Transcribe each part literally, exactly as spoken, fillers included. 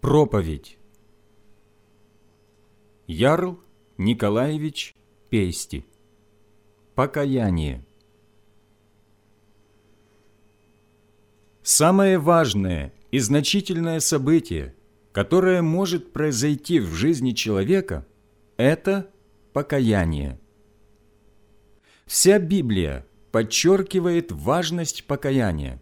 Проповедь. Ярл Николаевич Пейсти. Покаяние. Самое важное и значительное событие, которое может произойти в жизни человека, это покаяние. Вся Библия подчеркивает важность покаяния.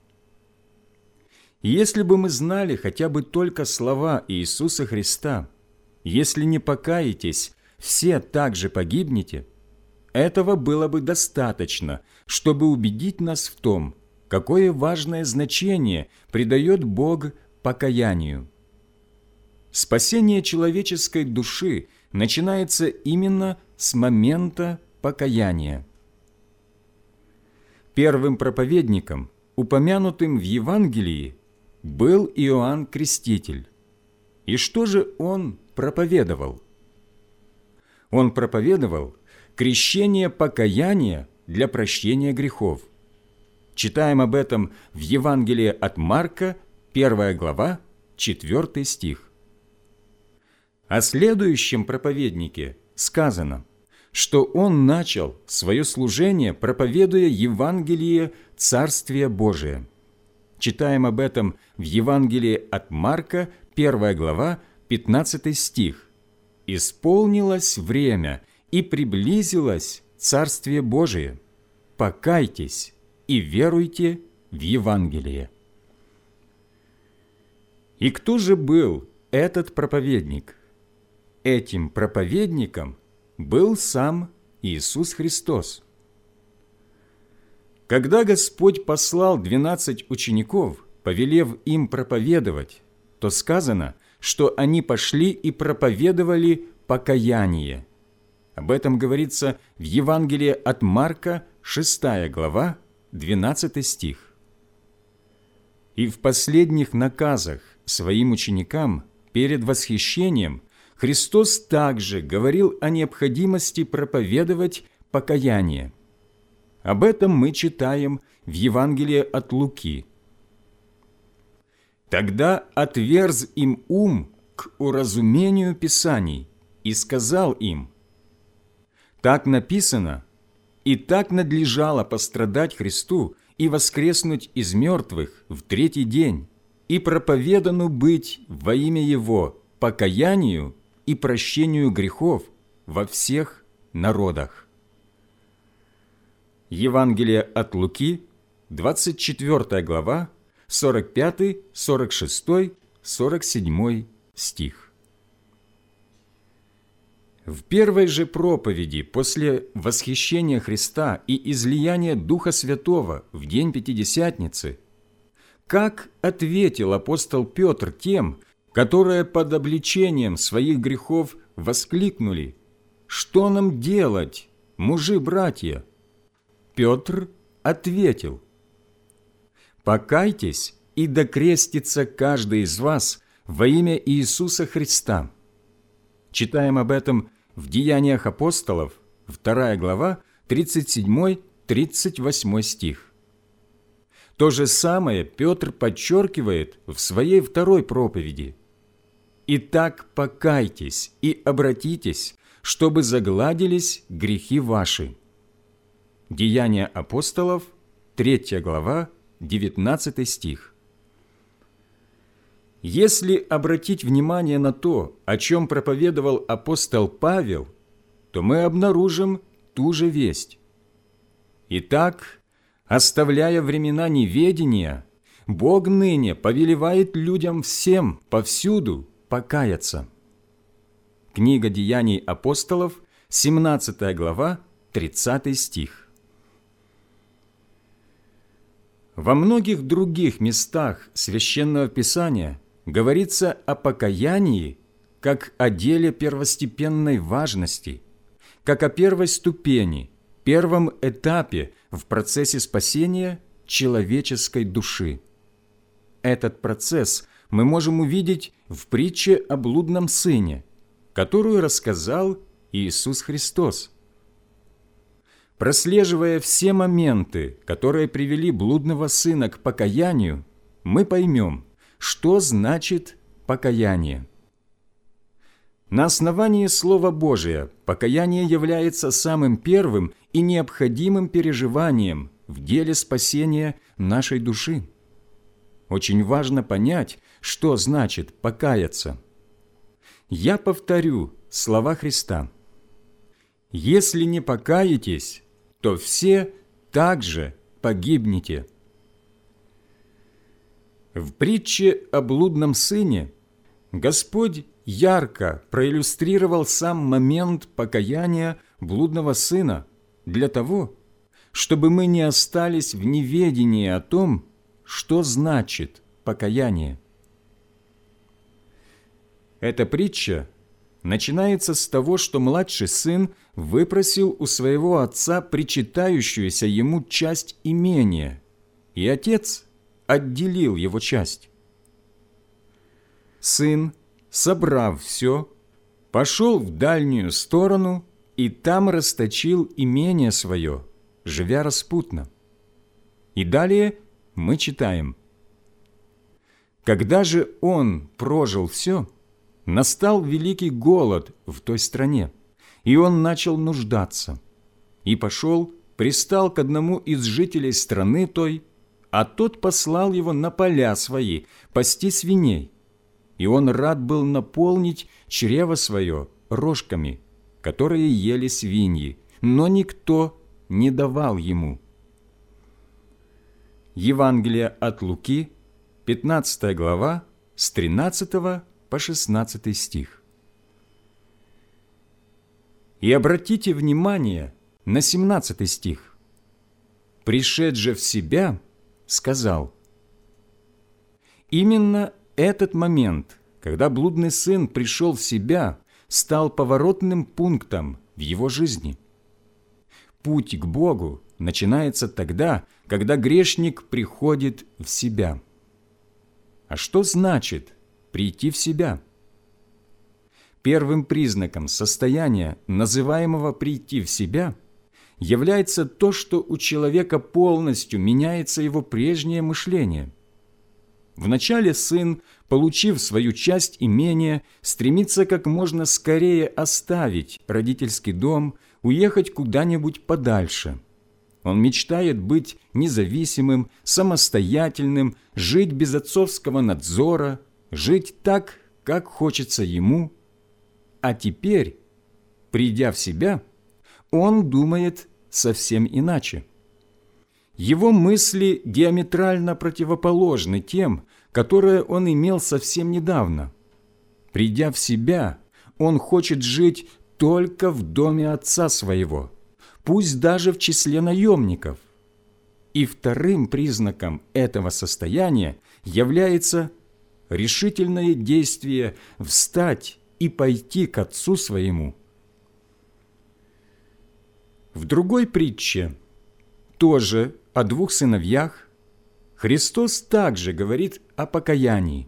Если бы мы знали хотя бы только слова Иисуса Христа, «Если не покаетесь, все также погибнете», этого было бы достаточно, чтобы убедить нас в том, какое важное значение придает Бог покаянию. Спасение человеческой души начинается именно с момента покаяния. Первым проповедником, упомянутым в Евангелии, был Иоанн Креститель. И что же он проповедовал? Он проповедовал крещение покаяния для прощения грехов. Читаем об этом в Евангелии от Марка, первая глава, четвёртый стих. О следующем проповеднике сказано, что он начал свое служение, проповедуя Евангелие Царствия Божия. Читаем об этом в Евангелии от Марка, первая глава, пятнадцатый стих. «Исполнилось время, и приблизилось Царствие Божие. Покайтесь и веруйте в Евангелие». И кто же был этот проповедник? Этим проповедником был сам Иисус Христос. Когда Господь послал двенадцать учеников, повелев им проповедовать, то сказано, что они пошли и проповедовали покаяние. Об этом говорится в Евангелии от Марка, шестая глава, двенадцатый стих. И в последних наказах своим ученикам перед восхищением Христос также говорил о необходимости проповедовать покаяние. Об этом мы читаем в Евангелии от Луки. «Тогда отверз им ум к уразумению Писаний и сказал им: так написано, и так надлежало пострадать Христу и воскреснуть из мертвых в третий день, и проповедану быть во имя Его покаянию и прощению грехов во всех народах». Евангелие от Луки, двадцать четвёртая глава, сорок пятый, сорок шестой, сорок седьмой стих. В первой же проповеди после восхищения Христа и излияния Духа Святого в день Пятидесятницы, как ответил апостол Петр тем, которые под обличением своих грехов воскликнули: «Что нам делать, мужи-братья?» Петр ответил: «Покайтесь, и докрестится каждый из вас во имя Иисуса Христа». Читаем об этом в Деяниях апостолов, вторая глава, тридцать седьмой — тридцать восьмой стих. То же самое Петр подчеркивает в своей второй проповеди: «Итак, покайтесь и обратитесь, чтобы загладились грехи ваши». Деяния апостолов, третья глава, девятнадцатый стих. Если обратить внимание на то, о чем проповедовал апостол Павел, то мы обнаружим ту же весть. Итак, оставляя времена неведения, Бог ныне повелевает людям всем повсюду покаяться. Книга Деяний апостолов, семнадцатая глава, тридцатый стих. Во многих других местах Священного Писания говорится о покаянии как о деле первостепенной важности, как о первой ступени, первом этапе в процессе спасения человеческой души. Этот процесс мы можем увидеть в притче о блудном сыне, которую рассказал Иисус Христос. Прослеживая все моменты, которые привели блудного сына к покаянию, мы поймем, что значит покаяние. На основании Слова Божия покаяние является самым первым и необходимым переживанием в деле спасения нашей души. Очень важно понять, что значит покаяться. Я повторю слова Христа. «Если не покаетесь, то все также погибнете». В притче о блудном сыне Господь ярко проиллюстрировал сам момент покаяния блудного сына для того, чтобы мы не остались в неведении о том, что значит покаяние. Эта притча начинается с того, что младший сын выпросил у своего отца причитающуюся ему часть имения, и отец отделил его часть. Сын, собрав все, пошел в дальнюю сторону и там расточил имение свое, живя распутно. И далее мы читаем: «Когда же он прожил все, настал великий голод в той стране, и он начал нуждаться, и пошел, пристал к одному из жителей страны той, а тот послал его на поля свои пасти свиней, и он рад был наполнить чрево свое рожками, которые ели свиньи, но никто не давал ему». Евангелие от Луки, пятнадцатая глава, с тринадцатого по шестнадцатый стих. И обратите внимание на семнадцатый стих. «Пришед же в себя, сказал». Именно этот момент, когда блудный сын пришел в себя, стал поворотным пунктом в его жизни. Путь к Богу начинается тогда, когда грешник приходит в себя. А что значит прийти в себя? Первым признаком состояния, называемого «прийти в себя», является то, что у человека полностью меняется его прежнее мышление. Вначале сын, получив свою часть имения, стремится как можно скорее оставить родительский дом, уехать куда-нибудь подальше. Он мечтает быть независимым, самостоятельным, жить без отцовского надзора, жить так, как хочется ему. А теперь, придя в себя, он думает совсем иначе. Его мысли диаметрально противоположны тем, которые он имел совсем недавно. Придя в себя, он хочет жить только в доме отца своего, пусть даже в числе наемников. И вторым признаком этого состояния является решительное действие встать и пойти к отцу своему. В другой притче, тоже о двух сыновьях, Христос также говорит о покаянии.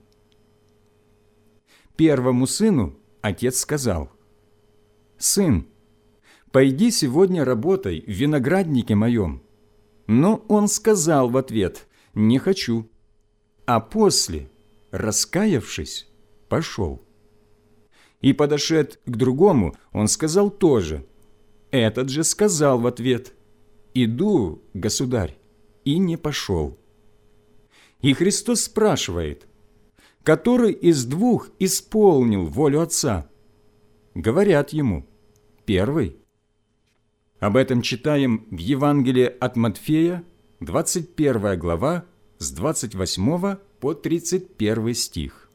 Первому сыну отец сказал: «Сын, пойди сегодня работай в винограднике моем». Но он сказал в ответ: «Не хочу». А после, раскаявшись, пошел. И подошед к другому, он сказал тоже. Этот же сказал в ответ: «Иду, государь», и не пошел. И Христос спрашивает: который из двух исполнил волю Отца? Говорят ему: первый. Об этом читаем в Евангелии от Матфея, двадцать первая глава, с двадцать восьмого по тридцать первый стих.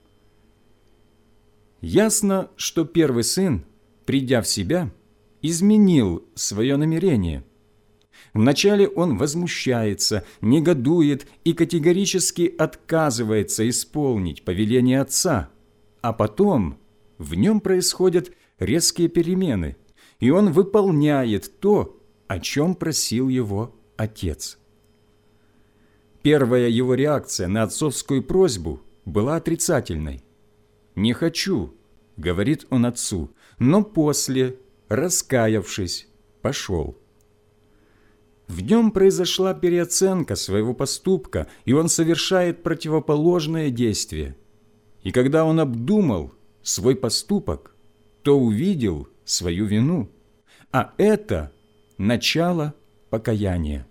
Ясно, что первый сын, придя в себя, изменил свое намерение. Вначале он возмущается, негодует и категорически отказывается исполнить повеление отца, а потом в нем происходят резкие перемены, и он выполняет то, о чем просил его отец. Первая его реакция на отцовскую просьбу была отрицательной. «Не хочу», — говорит он отцу, но после, раскаявшись, пошел. В нем произошла переоценка своего поступка, и он совершает противоположное действие. И когда он обдумал свой поступок, то увидел свою вину, а это начало покаяния.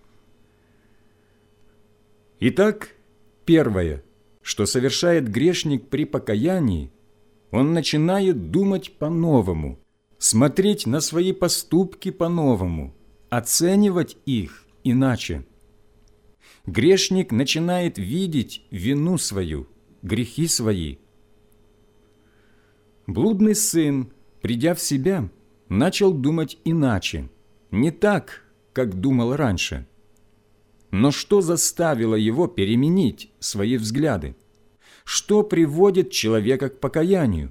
Итак, первое, что совершает грешник при покаянии, он начинает думать по-новому, смотреть на свои поступки по-новому, оценивать их иначе. Грешник начинает видеть вину свою, грехи свои. Блудный сын, придя в себя, начал думать иначе, не так, как думал раньше. Но что заставило его переменить свои взгляды? Что приводит человека к покаянию?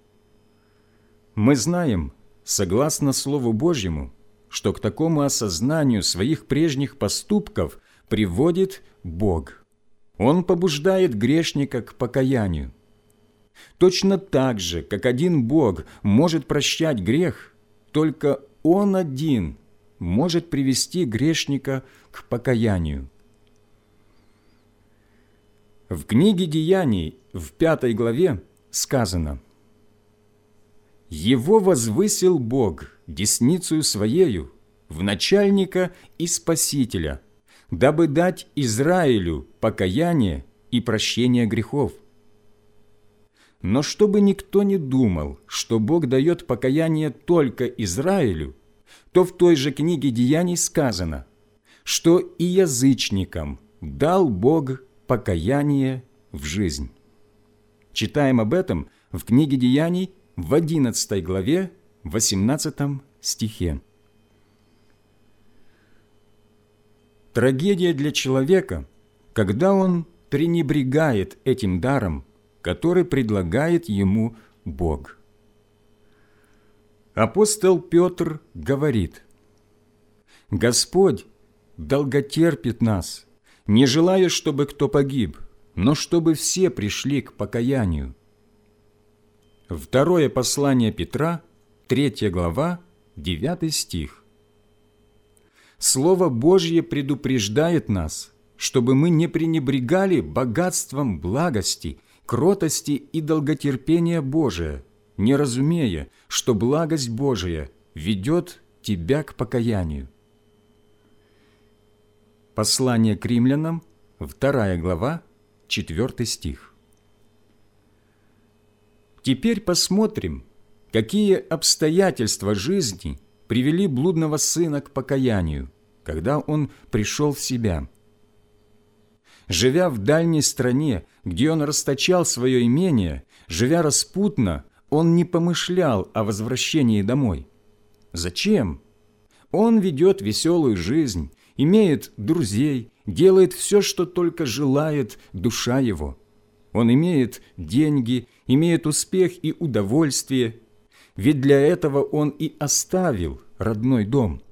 Мы знаем, согласно Слову Божьему, что к такому осознанию своих прежних поступков приводит Бог. Он побуждает грешника к покаянию. Точно так же, как один Бог может прощать грех, только Он один может привести грешника к покаянию. В книге Деяний в пятой главе сказано: «Его возвысил Бог десницею Своею в начальника и Спасителя, дабы дать Израилю покаяние и прощение грехов». Но чтобы никто не думал, что Бог дает покаяние только Израилю, то в той же книге Деяний сказано, что и язычникам дал Бог покаяние в жизнь. Читаем об этом в книге Деяний в одиннадцатой главе, восемнадцатом стихе. Трагедия для человека, когда он пренебрегает этим даром, который предлагает ему Бог. Апостол Петр говорит: «Господь долготерпит нас, не желая, чтобы кто погиб, но чтобы все пришли к покаянию». Второе послание Петра, третья глава, девятый стих. Слово Божье предупреждает нас, чтобы мы не пренебрегали богатством благости, кротости и долготерпения Божия, не разумея, что благость Божия ведет тебя к покаянию. Послание к римлянам, вторая глава, четвертый стих. Теперь посмотрим, какие обстоятельства жизни привели блудного сына к покаянию, когда он пришел в себя. Живя в дальней стране, где он расточал свое имение, живя распутно, он не помышлял о возвращении домой. Зачем? Он ведет веселую жизнь, имеет друзей, делает все, что только желает душа его. Он имеет деньги, имеет успех и удовольствие, ведь для этого он и оставил родной дом.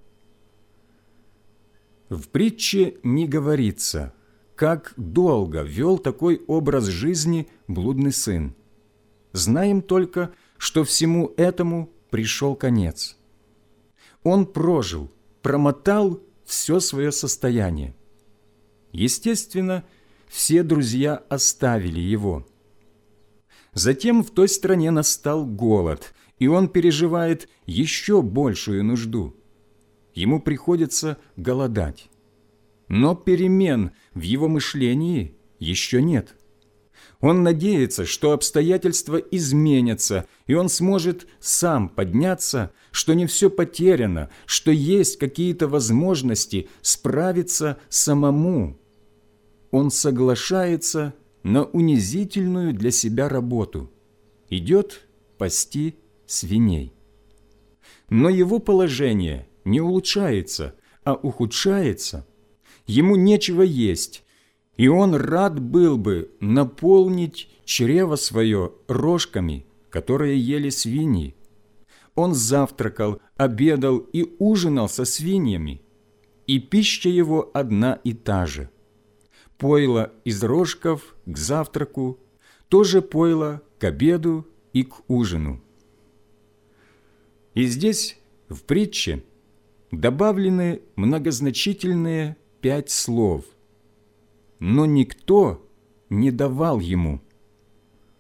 В притче не говорится, как долго вел такой образ жизни блудный сын. Знаем только, что всему этому пришел конец. Он прожил, промотал все свое состояние. Естественно, все друзья оставили его. Затем в той стране настал голод, и он переживает еще большую нужду. Ему приходится голодать. Но перемен в его мышлении еще нет. Он надеется, что обстоятельства изменятся, и он сможет сам подняться, что не все потеряно, что есть какие-то возможности справиться самому. Он соглашается на унизительную для себя работу, идет пасти свиней. Но его положение не улучшается, а ухудшается. Ему нечего есть, и он рад был бы наполнить чрево свое рожками, которые ели свиньи. Он завтракал, обедал и ужинал со свиньями, и пища его одна и та же. Пойло из рожков к завтраку, тоже пойло к обеду и к ужину. И здесь, в притче, добавлены многозначительные пять слов, но никто не давал ему.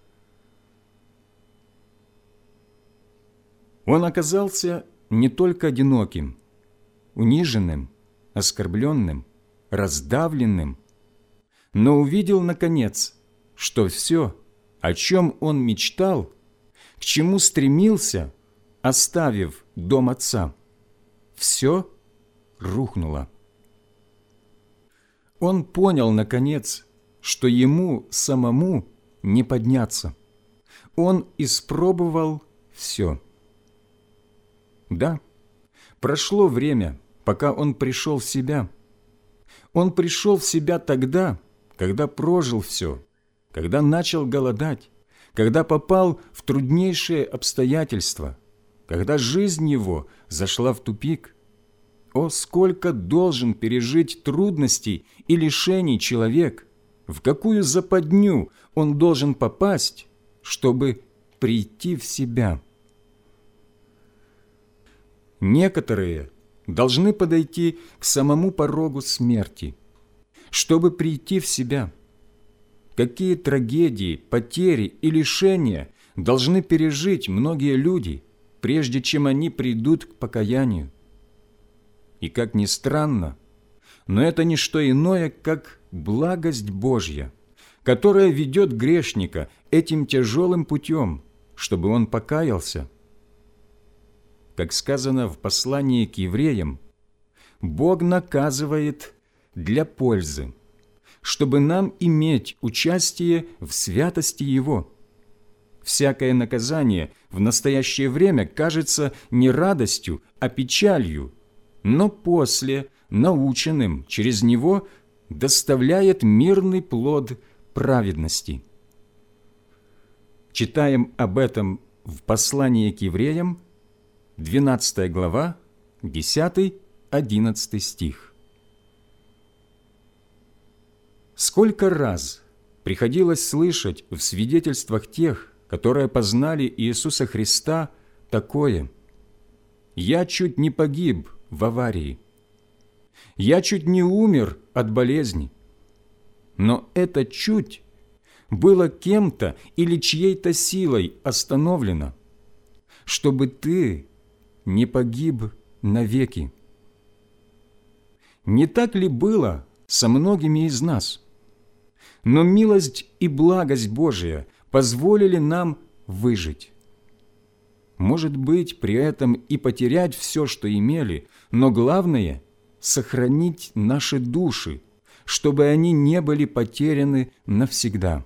Он оказался не только одиноким, униженным, оскорбленным, раздавленным, но увидел, наконец, что все, о чем он мечтал, к чему стремился, оставив дом отца, все рухнуло. Он понял, наконец, что ему самому не подняться. Он испробовал все. Да, прошло время, пока он пришел в себя. Он пришел в себя тогда, когда прожил все, когда начал голодать, когда попал в труднейшие обстоятельства, когда жизнь его зашла в тупик. О, сколько должен пережить трудностей и лишений человек, в какую западню он должен попасть, чтобы прийти в себя. Некоторые должны подойти к самому порогу смерти, чтобы прийти в себя. Какие трагедии, потери и лишения должны пережить многие люди, прежде чем они придут к покаянию. И как ни странно, но это не что иное, как благость Божья, которая ведет грешника этим тяжелым путем, чтобы он покаялся. Как сказано в послании к евреям, Бог наказывает для пользы, чтобы нам иметь участие в святости Его. Всякое наказание в настоящее время кажется не радостью, а печалью, но после, наученным через него, доставляет мирный плод праведности. Читаем об этом в послании к евреям, двенадцатая глава, десятый-одиннадцатый стих. Сколько раз приходилось слышать в свидетельствах тех, которые познали Иисуса Христа, такое: «Я чуть не погиб в аварии. Я чуть не умер от болезни». Но это чуть было кем-то или чьей-то силой остановлено, чтобы ты не погиб навеки. Не так ли было со многими из нас? Но милость и благость Божия позволили нам выжить. Может быть, при этом и потерять все, что имели, но главное – сохранить наши души, чтобы они не были потеряны навсегда.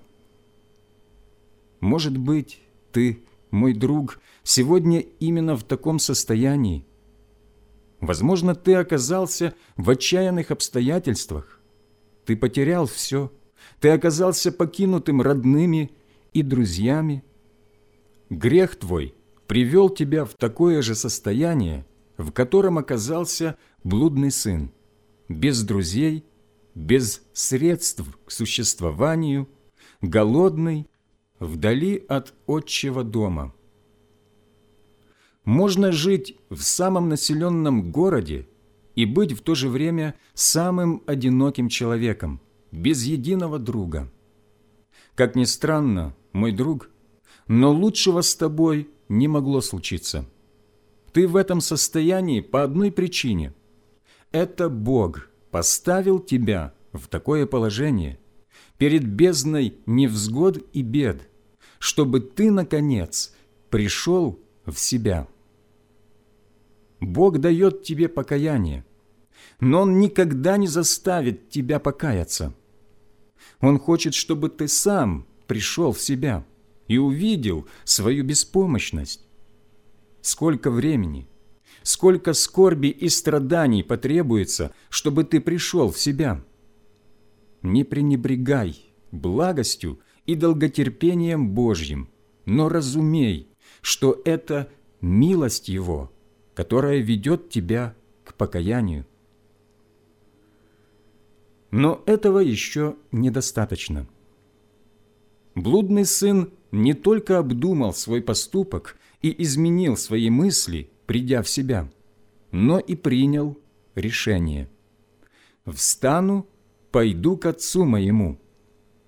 Может быть, ты, мой друг, сегодня именно в таком состоянии. Возможно, ты оказался в отчаянных обстоятельствах. Ты потерял все. Ты оказался покинутым родными и друзьями. Грех твой привел тебя в такое же состояние, в котором оказался блудный сын, без друзей, без средств к существованию, голодный, вдали от отчего дома. Можно жить в самом населенном городе и быть в то же время самым одиноким человеком, без единого друга. Как ни странно, мой друг, но лучшего с тобой не могло случиться. Ты в этом состоянии по одной причине. Это Бог поставил тебя в такое положение перед бездной невзгод и бед, чтобы ты, наконец, пришел в себя. Бог дает тебе покаяние, но Он никогда не заставит тебя покаяться. Он хочет, чтобы ты сам пришел в себя и увидел свою беспомощность. Сколько времени, сколько скорби и страданий потребуется, чтобы ты пришел в себя. Не пренебрегай благостью и долготерпением Божьим, но разумей, что это милость Его, которая ведет тебя к покаянию. Но этого еще недостаточно. Блудный сын не только обдумал свой поступок и изменил свои мысли, придя в себя, но и принял решение: «Встану, пойду к отцу моему».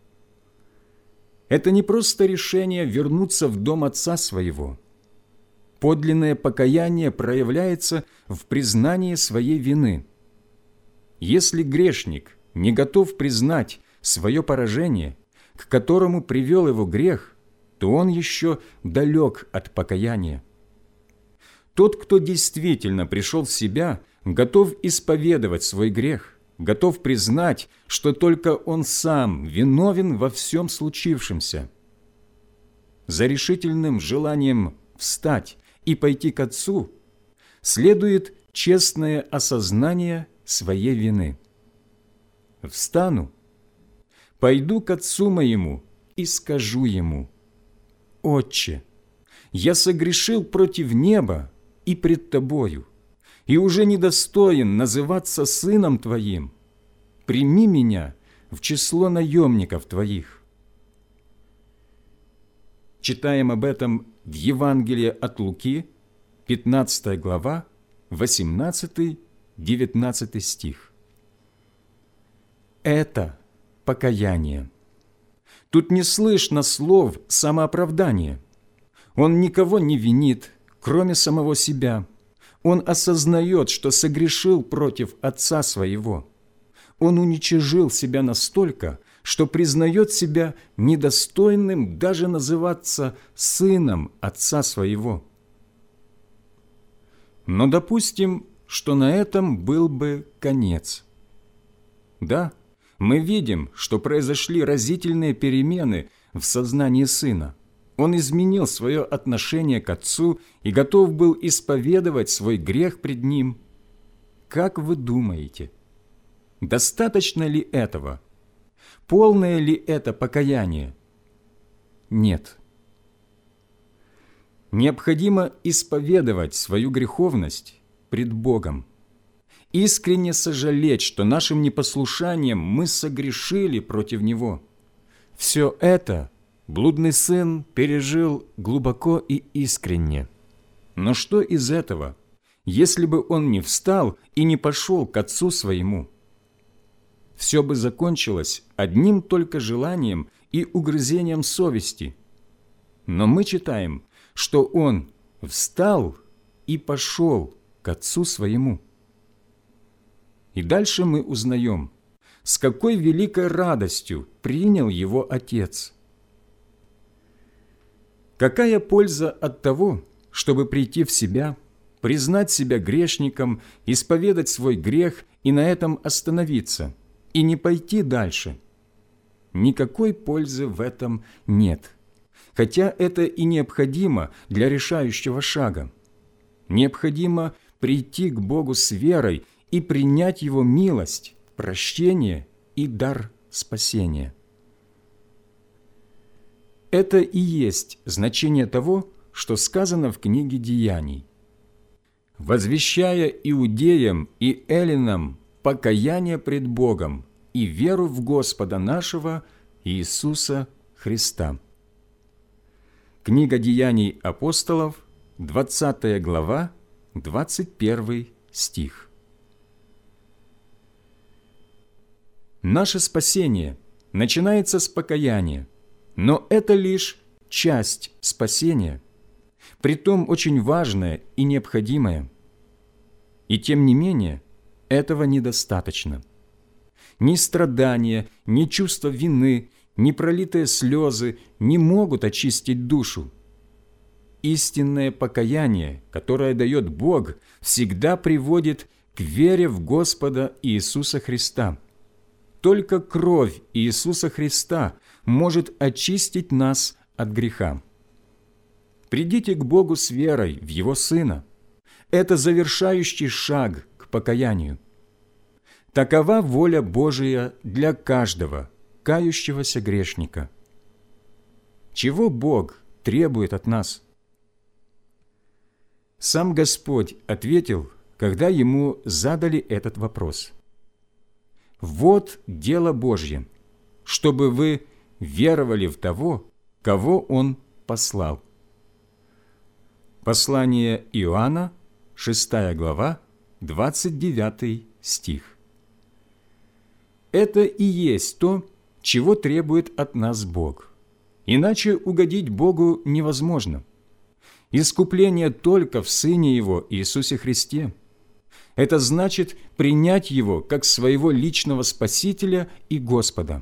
Это не просто решение вернуться в дом отца своего. Подлинное покаяние проявляется в признании своей вины. Если грешник не готов признать свое поражение, к которому привел его грех, то он еще далек от покаяния. Тот, кто действительно пришел в себя, готов исповедовать свой грех, готов признать, что только он сам виновен во всем случившемся. За решительным желанием встать и пойти к Отцу следует честное осознание своей вины. «Встану, пойду к Отцу моему и скажу Ему: Отче, я согрешил против неба и пред Тобою, и уже недостоин называться сыном Твоим. Прими меня в число наемников Твоих». Читаем об этом в Евангелии от Луки, пятнадцатая глава, восемнадцатый-девятнадцатый стих. Это покаяние. Тут не слышно слов самооправдания. Он никого не винит, кроме самого себя. Он осознает, что согрешил против Отца Своего. Он уничижил себя настолько, что признает себя недостойным даже называться сыном Отца Своего. Но допустим, что на этом был бы конец. Да, мы видим, что произошли разительные перемены в сознании Сына. Он изменил свое отношение к Отцу и готов был исповедовать свой грех пред Ним. Как вы думаете, достаточно ли этого? Полное ли это покаяние? Нет. Необходимо исповедовать свою греховность пред Богом, искренне сожалеть, что нашим непослушанием мы согрешили против Него. Все это блудный сын пережил глубоко и искренне. Но что из этого, если бы он не встал и не пошел к Отцу Своему? Все бы закончилось одним только желанием и угрызением совести. Но мы читаем, что он встал и пошел к Отцу Своему. И дальше мы узнаем, с какой великой радостью принял его Отец. Какая польза от того, чтобы прийти в себя, признать себя грешником, исповедать свой грех и на этом остановиться, и не пойти дальше? Никакой пользы в этом нет, хотя это и необходимо для решающего шага. Необходимо прийти к Богу с верой и принять Его милость, прощение и дар спасения. Это и есть значение того, что сказано в книге Деяний. «Возвещая иудеям и эллинам покаяние пред Богом и веру в Господа нашего Иисуса Христа». Книга Деяний апостолов, двадцатая глава, двадцать первый стих. Наше спасение начинается с покаяния, но это лишь часть спасения, притом очень важная и необходимая. И тем не менее, этого недостаточно. Ни страдания, ни чувство вины, ни пролитые слезы не могут очистить душу. Истинное покаяние, которое дает Бог, всегда приводит к вере в Господа Иисуса Христа. Только кровь Иисуса Христа может очистить нас от греха. Придите к Богу с верой в Его Сына. Это завершающий шаг к покаянию. Такова воля Божия для каждого кающегося грешника. Чего Бог требует от нас? Сам Господь ответил, когда Ему задали этот вопрос. «Вот дело Божье, чтобы вы веровали в того, кого Он послал». Послание Иоанна, шестая глава, двадцать девятый стих. Это и есть то, чего требует от нас Бог. Иначе угодить Богу невозможно. Искупление только в Сыне Его, Иисусе Христе. Это значит принять Его как своего личного Спасителя и Господа.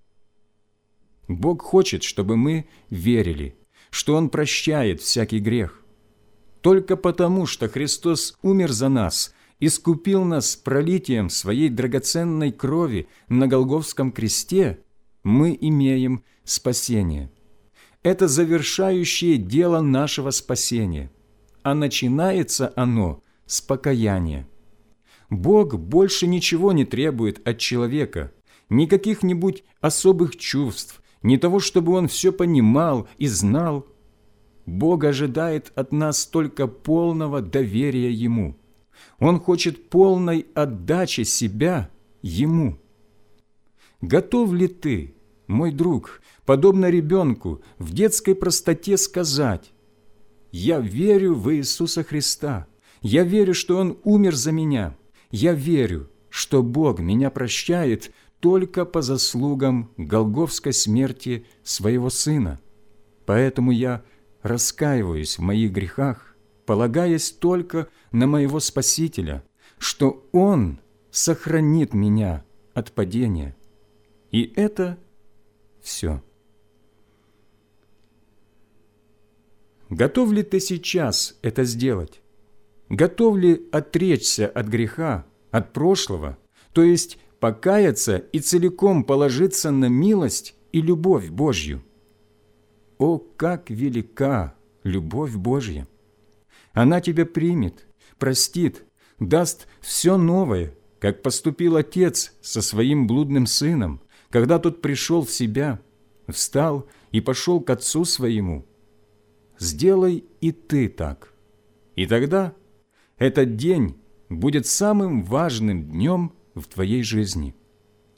Бог хочет, чтобы мы верили, что Он прощает всякий грех. Только потому, что Христос умер за нас, искупил нас пролитием Своей драгоценной крови на Голгофском кресте, мы имеем спасение. Это завершающее дело нашего спасения, а начинается оно с покаяния. Бог больше ничего не требует от человека, ни каких-нибудь особых чувств, ни того, чтобы он все понимал и знал. Бог ожидает от нас только полного доверия Ему. Он хочет полной отдачи себя Ему. Готов ли ты, мой друг, подобно ребенку, в детской простоте сказать: «Я верю в Иисуса Христа, я верю, что Он умер за меня, я верю, что Бог меня прощает только по заслугам голгофской смерти Своего Сына. Поэтому я раскаиваюсь в моих грехах, полагаясь только на моего Спасителя, что Он сохранит меня от падения». И это все. Готов ли ты сейчас это сделать? Готов ли отречься от греха, от прошлого, то есть покаяться и целиком положиться на милость и любовь Божью? О, как велика любовь Божья! Она тебя примет, простит, даст все новое, как поступил отец со своим блудным сыном, когда тот пришел в себя, встал и пошел к отцу своему. Сделай и ты так. И тогда этот день будет самым важным днем в твоей жизни.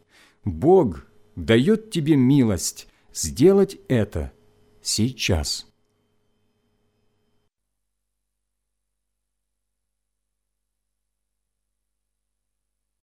Бог дает тебе милость сделать это сейчас.